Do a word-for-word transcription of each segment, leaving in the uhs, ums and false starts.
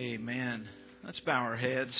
Amen. Let's bow our heads.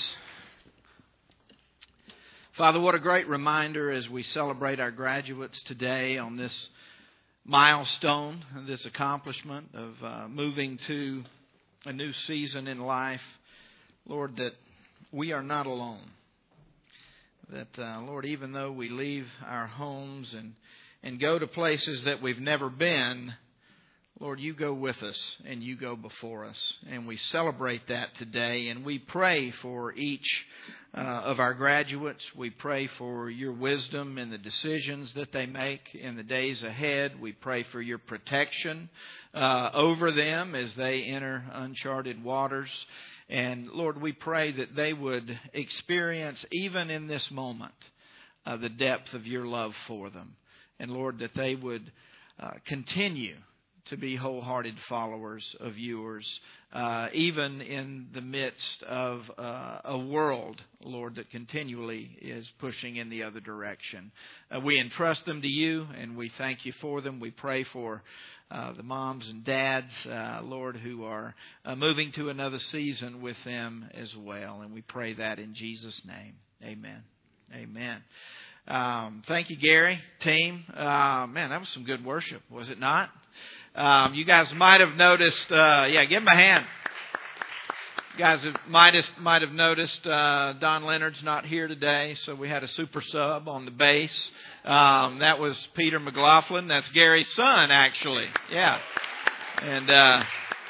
Father, what a great reminder as we celebrate our graduates today on this milestone, this accomplishment of uh, moving to a new season in life. Lord, that we are not alone. That, uh, Lord, even though we leave our homes and, and go to places that we've never been, Lord, you go with us and you go before us. And we celebrate that today. And we pray for each uh, of our graduates. We pray for your wisdom in the decisions that they make in the days ahead. We pray for your protection uh, over them as they enter uncharted waters. And Lord, we pray that they would experience, even in this moment, uh, the depth of your love for them. And Lord, that they would uh, continue to be wholehearted followers of yours, uh, even in the midst of uh, a world, Lord, that continually is pushing in the other direction. Uh, we entrust them to you, and we thank you for them. We pray for uh, the moms and dads, uh, Lord, who are uh, moving to another season with them as well. And we pray that in Jesus' name. Amen. Amen. Um, thank you, Gary, team. Uh, man, that was some good worship, was it not? Um, you guys might have noticed, uh, yeah, give him a hand. You guys have, might have, might have noticed uh, Don Leonard's not here today, so we had a super sub on the bass. Um, that was Peter McLaughlin. That's Gary's son, actually. Yeah. And uh,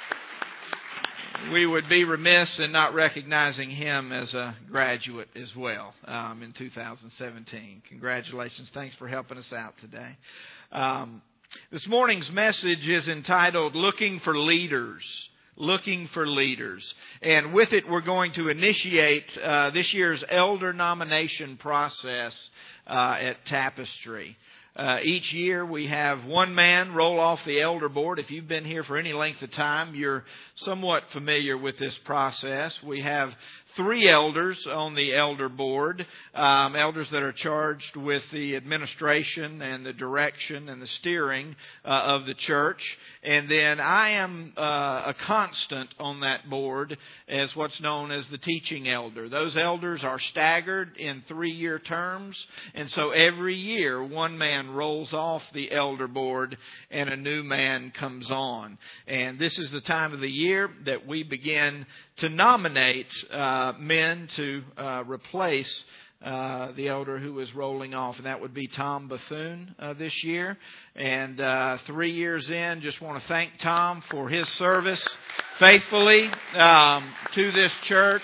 we would be remiss in not recognizing him as a graduate as well um, in two thousand seventeen. Congratulations. Thanks for helping us out today. Um, This morning's message is entitled, Looking for Leaders. Looking for Leaders. And with it, we're going to initiate uh, this year's elder nomination process uh, at Tapestry. Uh, each year we have one man roll off the elder board. If you've been here for any length of time, you're somewhat familiar with this process. We have three elders on the elder board, um, elders that are charged with the administration and the direction and the steering uh, of the church. And then I am uh, a constant on that board as what's known as the teaching elder. Those elders are staggered in three-year terms, and so every year one man rolls off the elder board and a new man comes on. And this is the time of the year that we begin to nominate uh, men to uh, replace uh, the elder who is rolling off, and that would be Tom Bethune uh, this year. And uh, three years in, just want to thank Tom for his service faithfully um, to this church.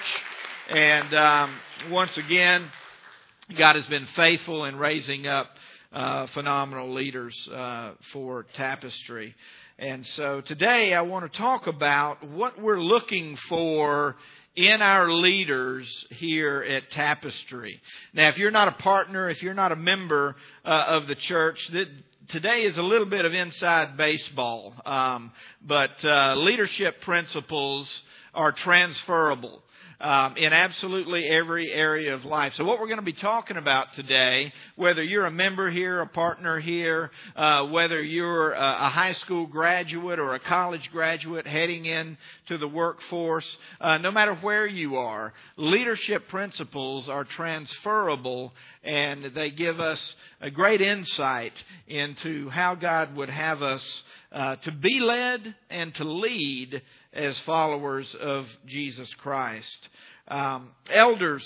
And um, once again, God has been faithful in raising up uh, phenomenal leaders uh, for Tapestry. And so today I want to talk about what we're looking for in our leaders here at Tapestry. Now, if you're not a partner, if you're not a member uh, of the church, that today is a little bit of inside baseball. Um, but uh, leadership principles are transferable Um, in absolutely every area of life. So what we're going to be talking about today, whether you're a member here, a partner here, uh, whether you're a, a high school graduate or a college graduate heading in to the workforce, uh, no matter where you are, leadership principles are transferable, and they give us a great insight into how God would have us uh, to be led and to lead as followers of Jesus Christ. Um, elders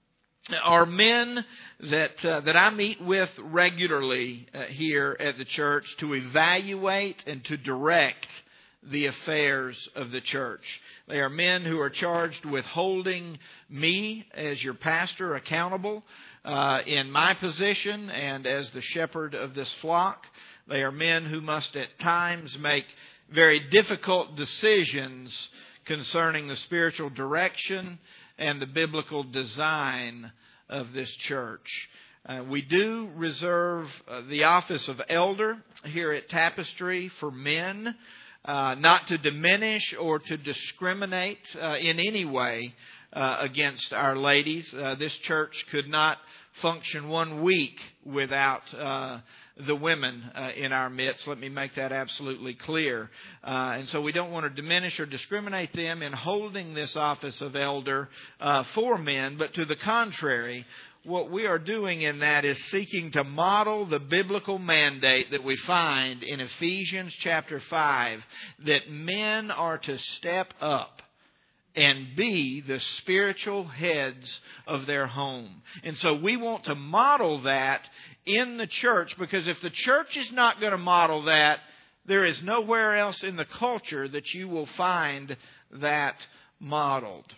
are men that uh, that I meet with regularly uh, here at the church to evaluate and to direct the affairs of the church. They are men who are charged with holding me as your pastor accountable uh, in my position and as the shepherd of this flock. They are men who must at times make very difficult decisions concerning the spiritual direction and the biblical design of this church. Uh, we do reserve uh, the office of elder here at Tapestry for men, uh, not to diminish or to discriminate uh, in any way uh, against our ladies. Uh, this church could not function one week without uh, the women uh, in our midst. Let me make that absolutely clear. Uh, and so we don't want to diminish or discriminate them in holding this office of elder uh, for men, but to the contrary, what we are doing in that is seeking to model the biblical mandate that we find in Ephesians chapter five, that men are to step up and be the spiritual heads of their home. And so we want to model that in the church, because if the church is not going to model that, there is nowhere else in the culture that you will find that modeled.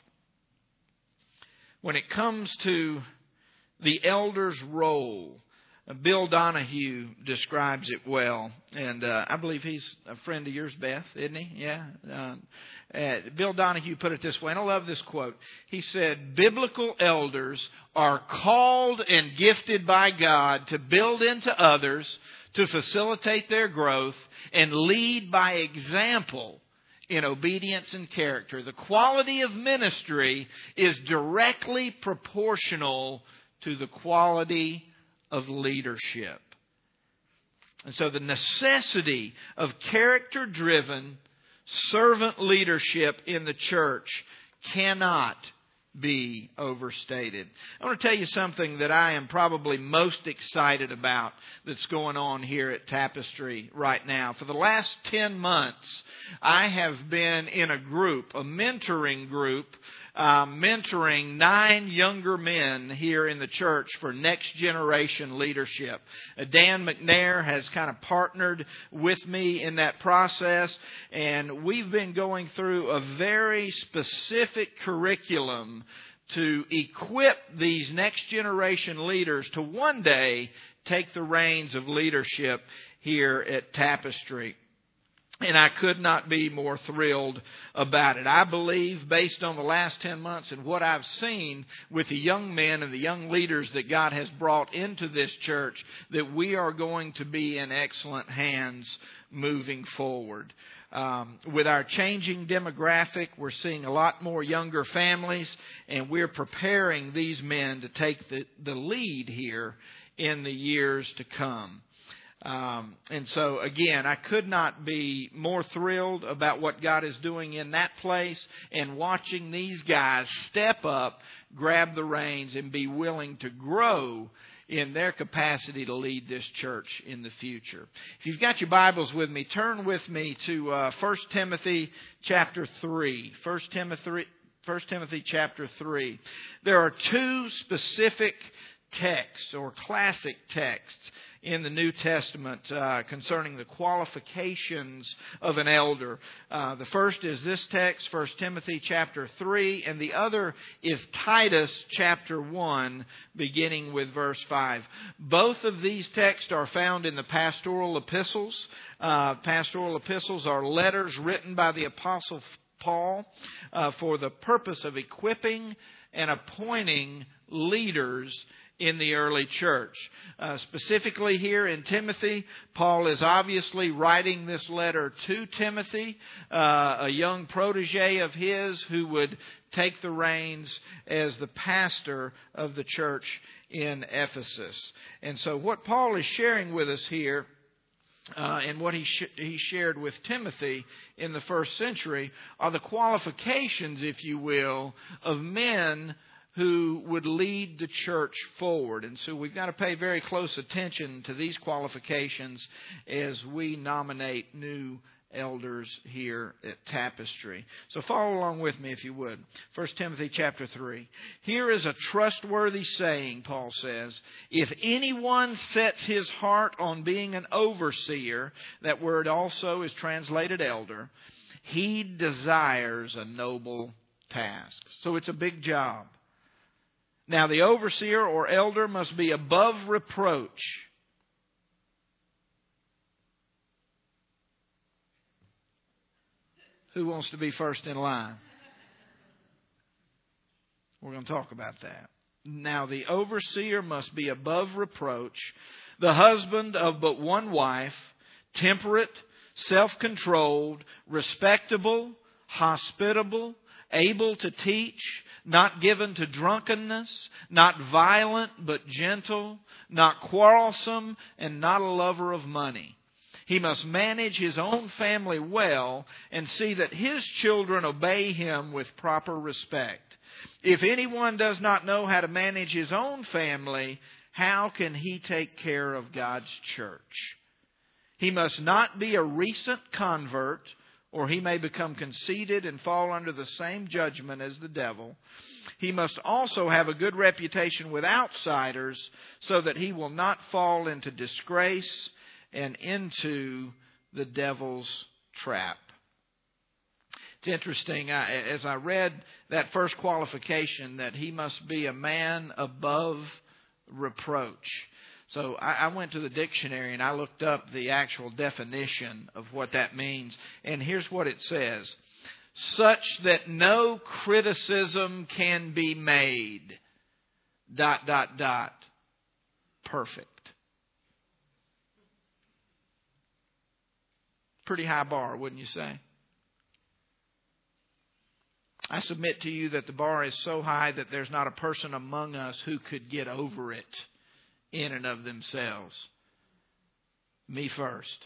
When it comes to the elder's role, Bill Donahue describes it well, and uh, I believe he's a friend of yours, Beth, isn't he? Yeah. Uh, uh, Bill Donahue put it this way, and I love this quote. He said, "Biblical elders are called and gifted by God to build into others, to facilitate their growth, and lead by example in obedience and character. The quality of ministry is directly proportional to the quality of leadership." And so the necessity of character-driven servant leadership in the church cannot be overstated. I want to tell you something that I am probably most excited about that's going on here at Tapestry right now. For the last ten months, I have been in a group, a mentoring group, Uh, mentoring nine younger men here in the church for next generation leadership. Uh, Dan McNair has kind of partnered with me in that process, and we've been going through a very specific curriculum to equip these next generation leaders to one day take the reins of leadership here at Tapestry. And I could not be more thrilled about it. I believe, based on the last ten months and what I've seen with the young men and the young leaders that God has brought into this church, that we are going to be in excellent hands moving forward. Um, with our changing demographic, we're seeing a lot more younger families, and we're preparing these men to take the, the lead here in the years to come. Um, and so, again, I could not be more thrilled about what God is doing in that place, and watching these guys step up, grab the reins, and be willing to grow in their capacity to lead this church in the future. If you've got your Bibles with me, turn with me to uh, First Timothy chapter three. First Timothy, First Timothy chapter three. There are two specific texts or classic texts in the New Testament uh, concerning the qualifications of an elder. Uh, the first is this text, First Timothy chapter three, and the other is Titus chapter one, beginning with verse five. Both of these texts are found in the pastoral epistles. Uh, pastoral epistles are letters written by the Apostle Paul uh, for the purpose of equipping and appointing leaders in the early church. Uh, specifically here in Timothy, Paul is obviously writing this letter to Timothy, uh, a young protege of his who would take the reins as the pastor of the church in Ephesus. And so what Paul is sharing with us here, Uh, and what he sh- he shared with Timothy in the first century, are the qualifications, if you will, of men who would lead the church forward. And so we've got to pay very close attention to these qualifications as we nominate new elders here at Tapestry. So follow along with me if you would. First Timothy chapter three. "Here is a trustworthy saying," Paul says, "if anyone sets his heart on being an overseer," that word also is translated elder, "he desires a noble task." So it's a big job. "Now the overseer or elder must be above reproach." Who wants to be first in line? We're going to talk about that. "Now the overseer must be above reproach, the husband of but one wife, temperate, self-controlled, respectable, hospitable, able to teach, not given to drunkenness, not violent but gentle, not quarrelsome, and not a lover of money. He must manage his own family well and see that his children obey him with proper respect. If anyone does not know how to manage his own family, how can he take care of God's church? He must not be a recent convert, or he may become conceited and fall under the same judgment as the devil. He must also have a good reputation with outsiders so that he will not fall into disgrace and into the devil's trap. It's interesting, I, as I read that first qualification, that he must be a man above reproach. So I, I went to the dictionary and I looked up the actual definition of what that means. And here's what it says. Such that no criticism can be made. Dot, dot, dot. Perfect. Pretty high bar, wouldn't you say? I submit to you that the bar is so high that there's not a person among us who could get over it in and of themselves. Me first.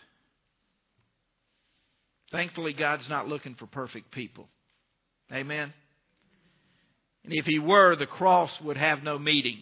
Thankfully, God's not looking for perfect people. Amen? And if He were, the cross would have no meaning.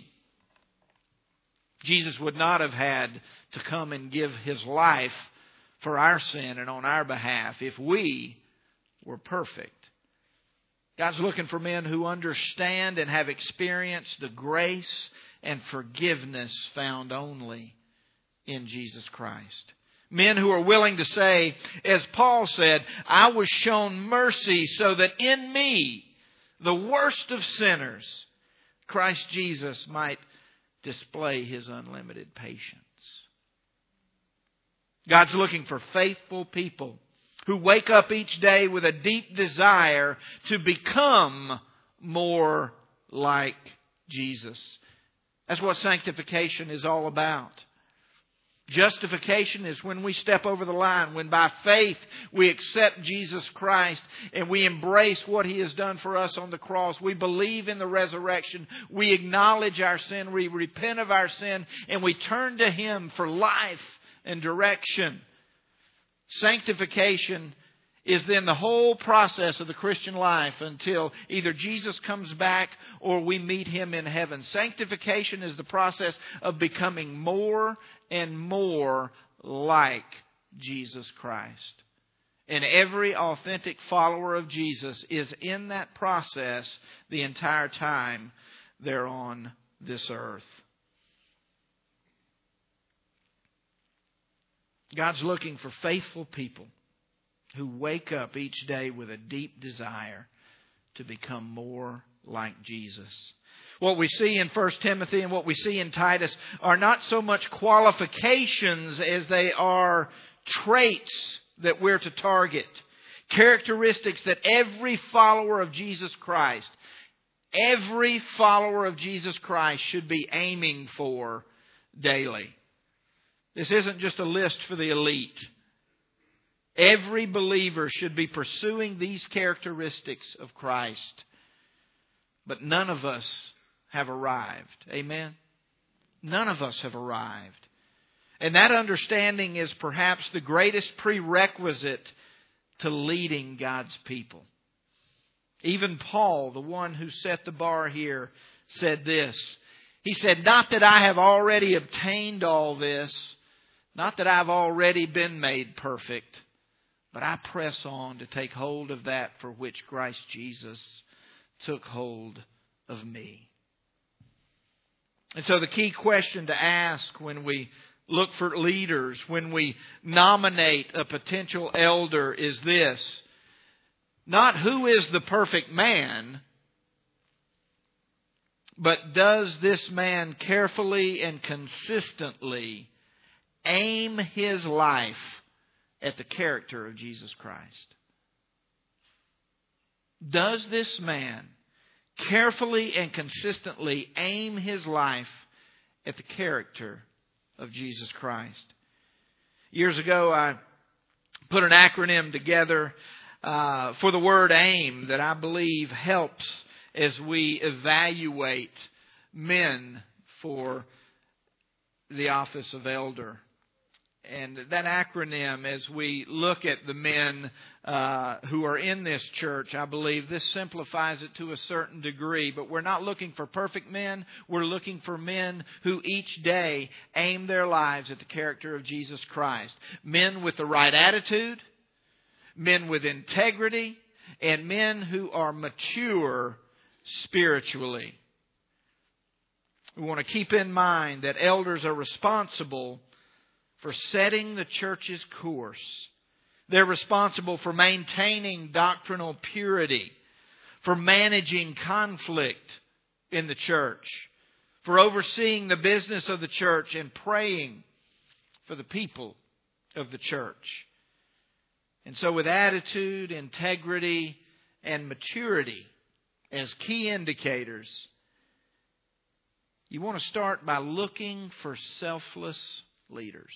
Jesus would not have had to come and give His life for our sin and on our behalf if we were perfect. God's looking for men who understand and have experienced the grace and forgiveness found only in Jesus Christ. Men who are willing to say, as Paul said, I was shown mercy so that in me, the worst of sinners, Christ Jesus might display His unlimited patience. God's looking for faithful people who wake up each day with a deep desire to become more like Jesus. That's what sanctification is all about. Justification is when we step over the line, when by faith we accept Jesus Christ and we embrace what He has done for us on the cross. We believe in the resurrection. We acknowledge our sin. We repent of our sin and we turn to Him for life and direction. Sanctification is then the whole process of the Christian life until either Jesus comes back or we meet Him in heaven. Sanctification is the process of becoming more and more like Jesus Christ. And every authentic follower of Jesus is in that process the entire time they're on this earth. God's looking for faithful people who wake up each day with a deep desire to become more like Jesus. What we see in First Timothy and what we see in Titus are not so much qualifications as they are traits that we're to target. Characteristics that every follower of Jesus Christ, every follower of Jesus Christ should be aiming for daily. This isn't just a list for the elite. Every believer should be pursuing these characteristics of Christ. But none of us have arrived. Amen? None of us have arrived. And that understanding is perhaps the greatest prerequisite to leading God's people. Even Paul, the one who set the bar here, said this. He said, not that I have already obtained all this, not that I've already been made perfect, but I press on to take hold of that for which Christ Jesus took hold of me. And so the key question to ask when we look for leaders, when we nominate a potential elder is this. Not who is the perfect man, but does this man carefully and consistently aim his life at the character of Jesus Christ? Does this man carefully and consistently aim his life at the character of Jesus Christ? Years ago, I put an acronym together. uh, for the word aim that I believe helps as we evaluate men for the office of elder. And that acronym, as we look at the men uh, who are in this church, I believe this simplifies it to a certain degree. But we're not looking for perfect men. We're looking for men who each day aim their lives at the character of Jesus Christ. Men with the right attitude, men with integrity, and men who are mature spiritually. We want to keep in mind that elders are responsible for setting the church's course. They're responsible for maintaining doctrinal purity, for managing conflict in the church, for overseeing the business of the church and praying for the people of the church. And so with attitude, integrity, and maturity as key indicators, you want to start by looking for selfless leaders.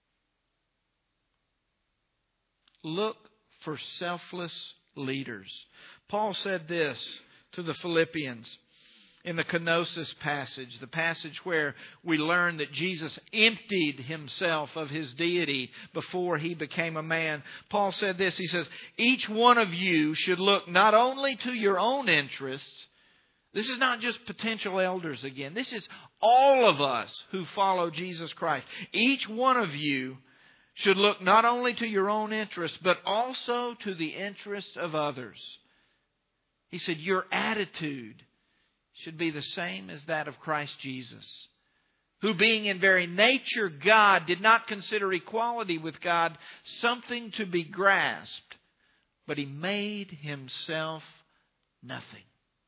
Look for selfless leaders. Paul said this to the Philippians in the kenosis passage, the passage where we learn that Jesus emptied himself of his deity before he became a man. Paul said this, he says, each one of you should look not only to your own interests. This is not just potential elders again. This is all of us who follow Jesus Christ. Each one of you should look not only to your own interests, but also to the interests of others. He said, your attitude should be the same as that of Christ Jesus, who being in very nature God, did not consider equality with God something to be grasped, but He made Himself nothing,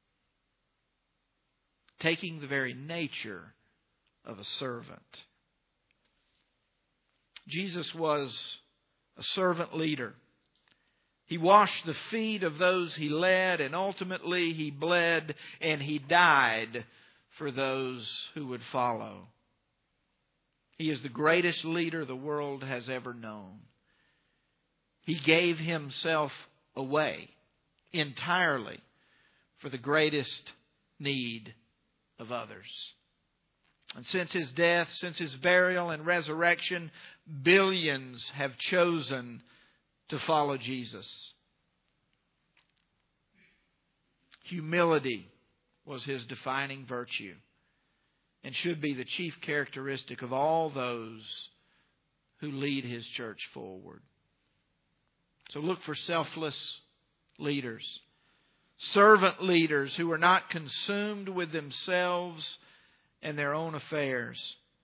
taking the very nature of a servant. Jesus was a servant leader. He washed the feet of those He led, and ultimately He bled and He died for those who would follow. He is the greatest leader the world has ever known. He gave Himself away entirely for the greatest need of others. And since His death, since His burial and resurrection, billions have chosen to follow Jesus. Humility was His defining virtue and should be the chief characteristic of all those who lead His church forward. So look for selfless leaders, servant leaders who are not consumed with themselves and their own affairs.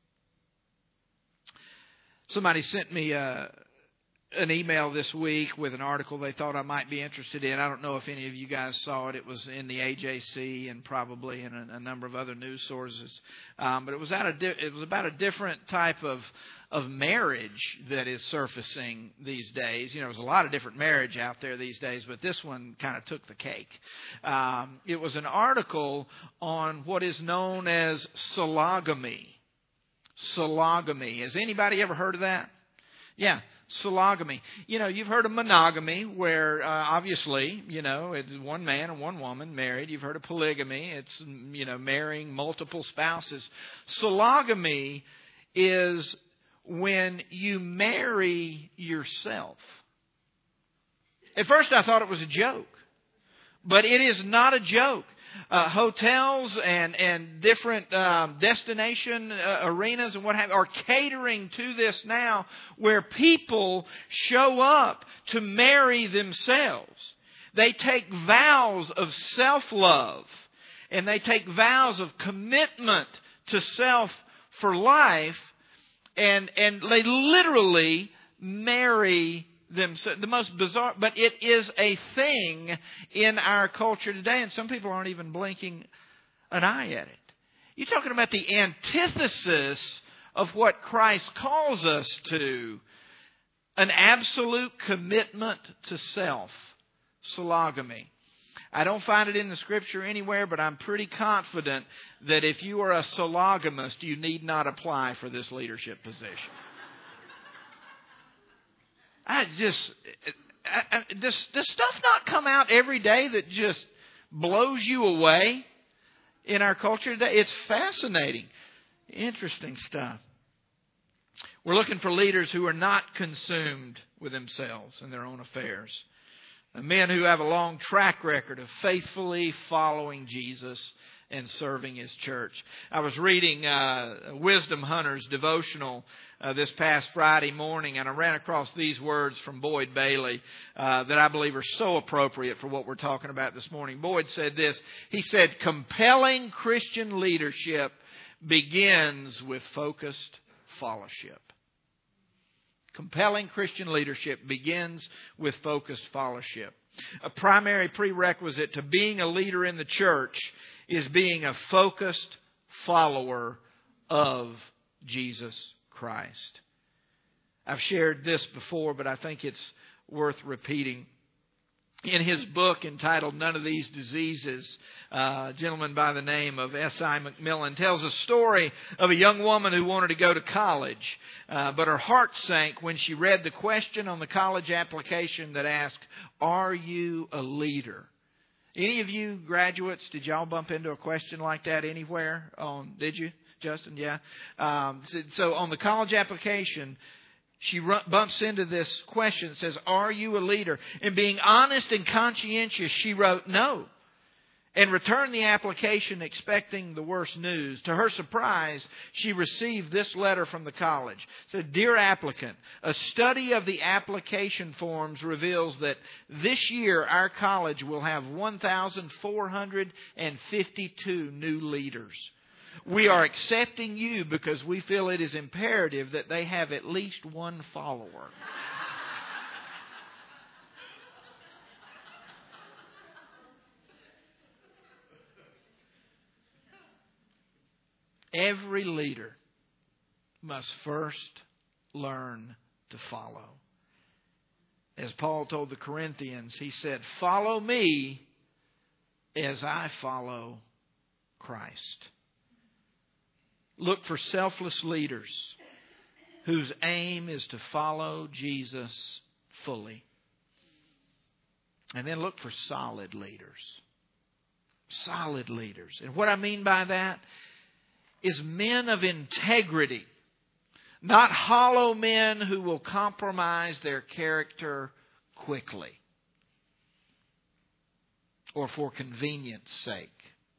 Somebody sent me a, an email this week with an article they thought I might be interested in. I don't know if any of you guys saw it. It was in the A J C and probably in a, a number of other news sources. Um, but it was, out of di- it was about a different type of of marriage that is surfacing these days. You know, there's a lot of different marriage out there these days, but this one kind of took the cake. Um, it was an article on what is known as sologamy. Sologamy. Has anybody ever heard of that? Yeah, sologamy. You know, you've heard of monogamy, where uh, obviously, you know, it's one man and one woman married. You've heard of polygamy. It's, you know, marrying multiple spouses. Sologamy is when you marry yourself. At first I thought it was a joke, but it is not a joke. Uh, hotels and, and different um, destination uh, arenas and what have you are catering to this now, where people show up to marry themselves. They take vows of self-love, and they take vows of commitment to self for life. And and they literally marry themselves. The most bizarre, but it is a thing in our culture today, and some people aren't even blinking an eye at it. You're talking about the antithesis of what Christ calls us to, an absolute commitment to self, sologamy. I don't find it in the Scripture anywhere, but I'm pretty confident that if you are a sologamist, you need not apply for this leadership position. I just, I, I, does, does stuff not come out every day that just blows you away in our culture today? It's fascinating, interesting stuff. We're looking for leaders who are not consumed with themselves and their own affairs. Men who have a long track record of faithfully following Jesus and serving His church. I was reading uh, Wisdom Hunter's devotional uh, this past Friday morning, and I ran across these words from Boyd Bailey uh, that I believe are so appropriate for what we're talking about this morning. Boyd said this. He said, compelling Christian leadership begins with focused fellowship. Compelling Christian leadership begins with focused fellowship. A primary prerequisite to being a leader in the church is being a focused follower of Jesus Christ. I've shared this before, but I think it's worth repeating. In his book entitled None of These Diseases, uh, a gentleman by the name of S I McMillan tells a story of a young woman who wanted to go to college, uh, but her heart sank when she read the question on the college application that asked, "Are you a leader?" Any of you graduates, did y'all bump into a question like that anywhere? On did you, Justin? Yeah. Um, so, so on the college application, she bumps into this question that says, "Are you a leader?" And being honest and conscientious, she wrote no. And returned the application expecting the worst news. To her surprise, she received this letter from the college. It said, "Dear applicant, a study of the application forms reveals that this year our college will have one thousand four hundred fifty-two new leaders. We are accepting you because we feel it is imperative that they have at least one follower." Every leader must first learn to follow. As Paul told the Corinthians, he said, "Follow me as I follow Christ." Look for selfless leaders whose aim is to follow Jesus fully. And then look for solid leaders. Solid leaders. And what I mean by that is men of integrity, not hollow men who will compromise their character quickly or for convenience sake.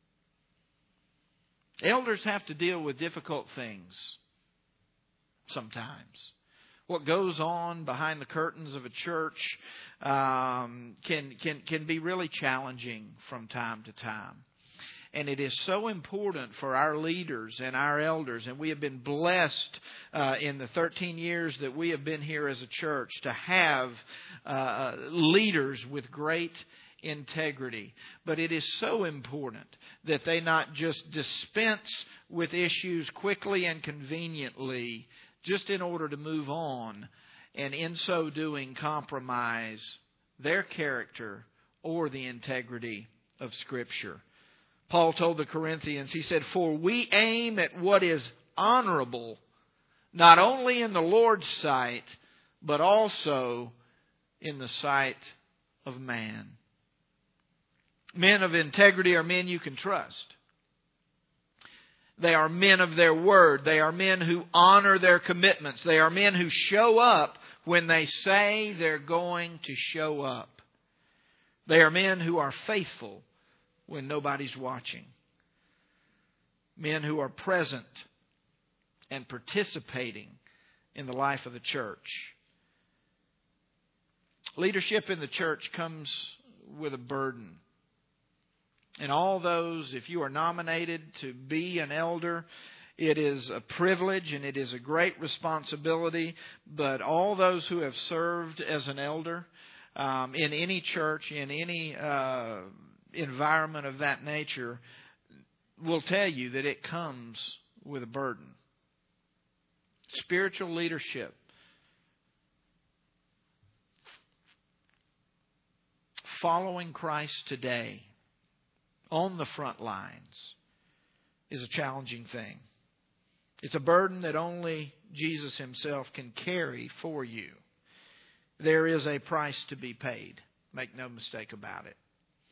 Elders have to deal with difficult things sometimes. What goes on behind the curtains of a church um, can, can, can be really challenging from time to time. And it is so important for our leaders and our elders, and we have been blessed uh, in the thirteen years that we have been here as a church to have uh, leaders with great integrity. But it is so important that they not just dispense with issues quickly and conveniently just in order to move on, and in so doing compromise their character or the integrity of Scripture. Paul told the Corinthians, he said, "For we aim at what is honorable, not only in the Lord's sight, but also in the sight of man." Men of integrity are men you can trust. They are men of their word. They are men who honor their commitments. They are men who show up when they say they're going to show up. They are men who are faithful when nobody's watching. Men who are present and participating in the life of the church. Leadership in the church comes with a burden. And all those, if you are nominated to be an elder, it is a privilege and it is a great responsibility. But all those who have served as an elder um, in any church, in any uh, environment of that nature, will tell you that it comes with a burden. Spiritual leadership, following Christ today on the front lines, is a challenging thing. It's a burden that only Jesus Himself can carry for you. there is a price to be paid. Make no mistake about it.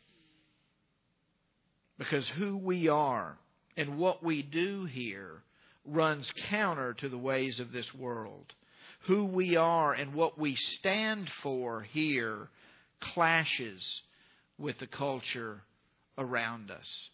Because who we are and what we do here runs counter to the ways of this world. Who we are and what we stand for here clashes with the culture around us.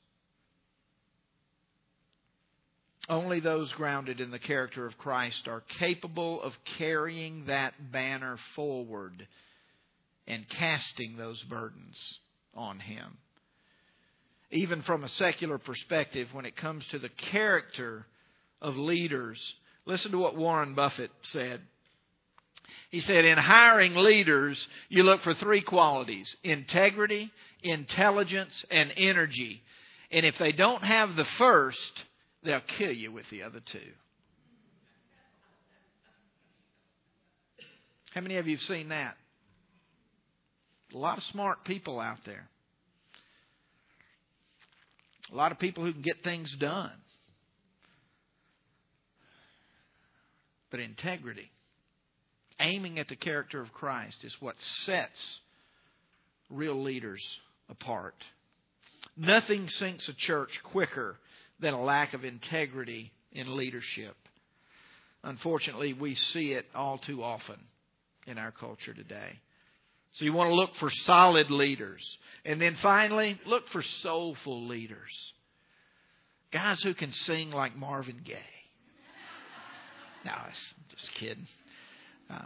Only those grounded in the character of Christ are capable of carrying that banner forward and casting those burdens on Him. Even from a secular perspective, when it comes to the character of leaders, listen to what Warren Buffett said. He said, in hiring leaders, you look for three qualities: integrity, intelligence, and energy. And if they don't have the first, they'll kill you with the other two. How many of you have seen that? A lot of smart people out there. A lot of people who can get things done. But integrity, aiming at the character of Christ, is what sets real leaders apart. Nothing sinks a church quicker than a lack of integrity in leadership. Unfortunately, we see it all too often in our culture today. So you want to look for solid leaders. And then finally, look for soulful leaders. Guys who can sing like Marvin Gaye. No, I'm just kidding. Um,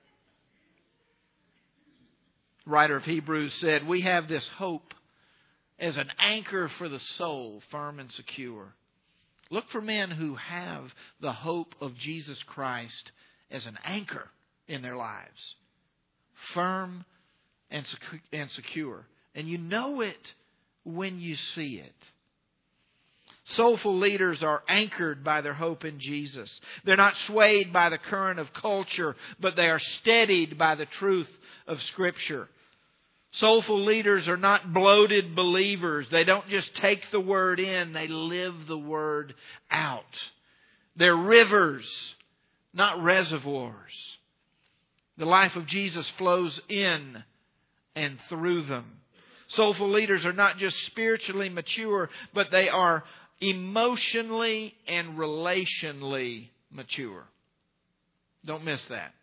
writer of Hebrews said, we have this hope as an anchor for the soul, firm and secure. Look for men who have the hope of Jesus Christ as an anchor in their lives. Firm and secure. And you know it when you see it. Soulful leaders are anchored by their hope in Jesus. They're not swayed by the current of culture, but they are steadied by the truth of Scripture. Soulful leaders are not bloated believers. They don't just take the Word in, they live the Word out. They're rivers, not reservoirs. The life of Jesus flows in and through them. Soulful leaders are not just spiritually mature, but they are emotionally and relationally mature. Don't miss that.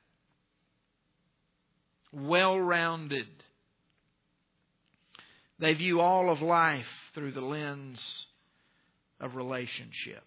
Well-rounded. They view all of life through the lens of relationship.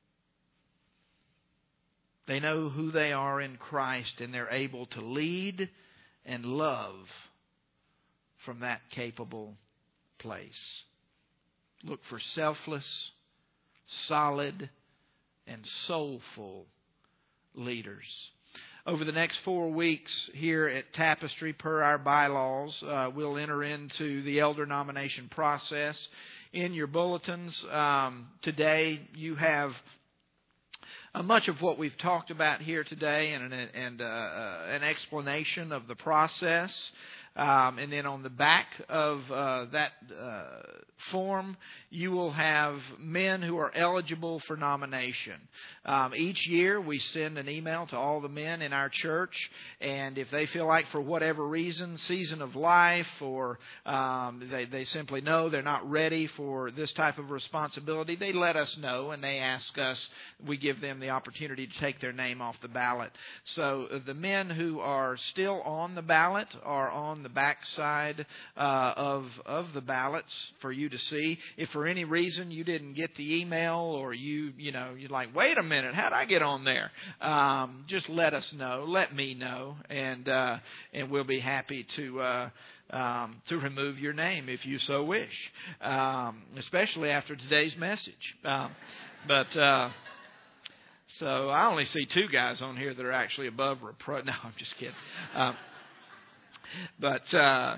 They know who they are in Christ, and they're able to lead and love from that capable place. Look for selfless, solid, and soulful leaders. Over the next four weeks here at Tapestry, per our bylaws, uh, we'll enter into the elder nomination process. In your bulletins um, today, you have Uh, much of what we've talked about here today, and, an, and uh, uh, an explanation of the process. Um, and then on the back of uh, that uh, form, you will have men who are eligible for nomination. Um, each year, we send an email to all the men in our church, and if they feel like for whatever reason, season of life, or um, they, they simply know they're not ready for this type of responsibility, they let us know, and they ask us. We give them the opportunity to take their name off the ballot. So uh, the men who are still on the ballot are on the back side uh, of of the ballots for you to see. If for any reason you didn't get the email, or you you know you're like, wait a minute, how'd I get on there? Um, just let us know. Let me know, and uh, and we'll be happy to. Uh, Um, to remove your name if you so wish, um, especially after today's message. Um, but uh, so I only see two guys on here that are actually above reproach. No, I'm just kidding. Um, but uh,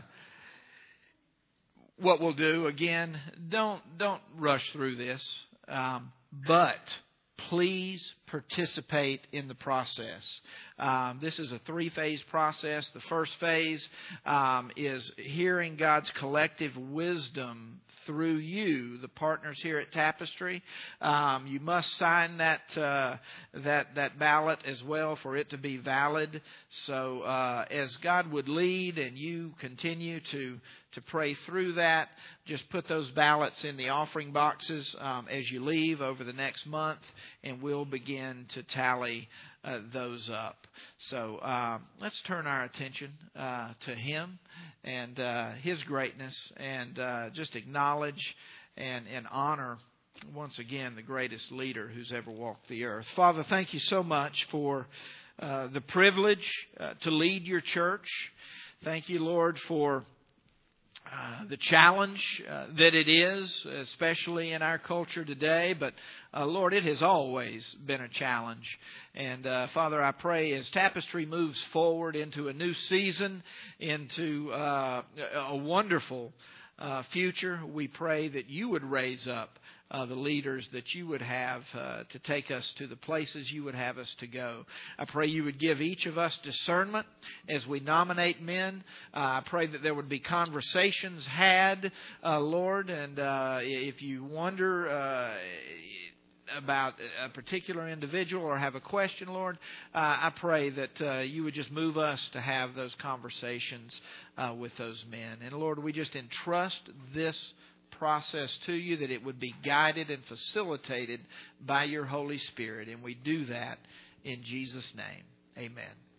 what we'll do again, don't don't rush through this, um, but please participate in the process. Um, this is a three-phase process. The first phase um, is hearing God's collective wisdom through you, the partners here at Tapestry. Um, you must sign that uh, that that ballot as well for it to be valid. So uh, as God would lead, and you continue to to pray through that, just put those ballots in the offering boxes um, as you leave over the next month, and we'll begin to tally uh, those up. So uh, let's turn our attention uh, to Him and uh, His greatness, and uh, just acknowledge and, and honor once again the greatest leader who's ever walked the earth. Father, thank you so much for uh, the privilege uh, to lead your church. Thank you, Lord, for Uh, the challenge uh, that it is, especially in our culture today. But, uh, Lord, it has always been a challenge. And, uh, Father, I pray as Tapestry moves forward into a new season, into uh, a wonderful uh, future, we pray that you would raise up Uh, the leaders that you would have uh, to take us to the places you would have us to go. I pray you would give each of us discernment as we nominate men. Uh, I pray that there would be conversations had, uh, Lord, and uh, if you wonder uh, about a particular individual or have a question, Lord, uh, I pray that uh, you would just move us to have those conversations uh, with those men. And Lord, we just entrust this process to you, that it would be guided and facilitated by your Holy Spirit. And we do that in Jesus' name. Amen.